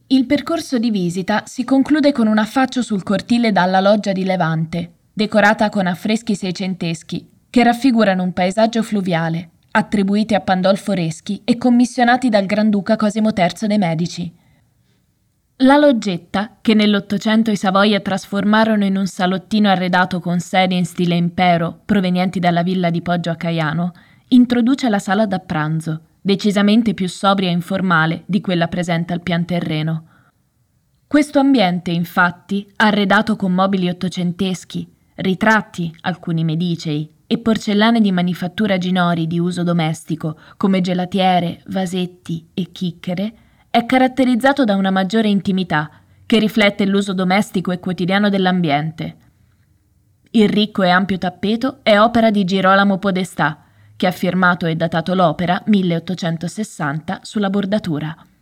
Il percorso di visita si conclude con un affaccio sul cortile dalla loggia di Levante, decorata con affreschi seicenteschi, che raffigurano un paesaggio fluviale, attribuiti a Pandolfo Reschi e commissionati dal Granduca Cosimo III de' Medici. La loggetta, che nell'Ottocento i Savoia trasformarono in un salottino arredato con sedie in stile impero, provenienti dalla villa di Poggio a Caiano, introduce la sala da pranzo, decisamente più sobria e informale di quella presente al pian terreno. Questo ambiente, infatti, arredato con mobili ottocenteschi, ritratti, alcuni medicei, e porcellane di manifattura ginori di uso domestico, come gelatiere, vasetti e chicchere, è caratterizzato da una maggiore intimità, che riflette l'uso domestico e quotidiano dell'ambiente. Il ricco e ampio tappeto è opera di Girolamo Podestà, che ha firmato e datato l'opera 1860 sulla bordatura.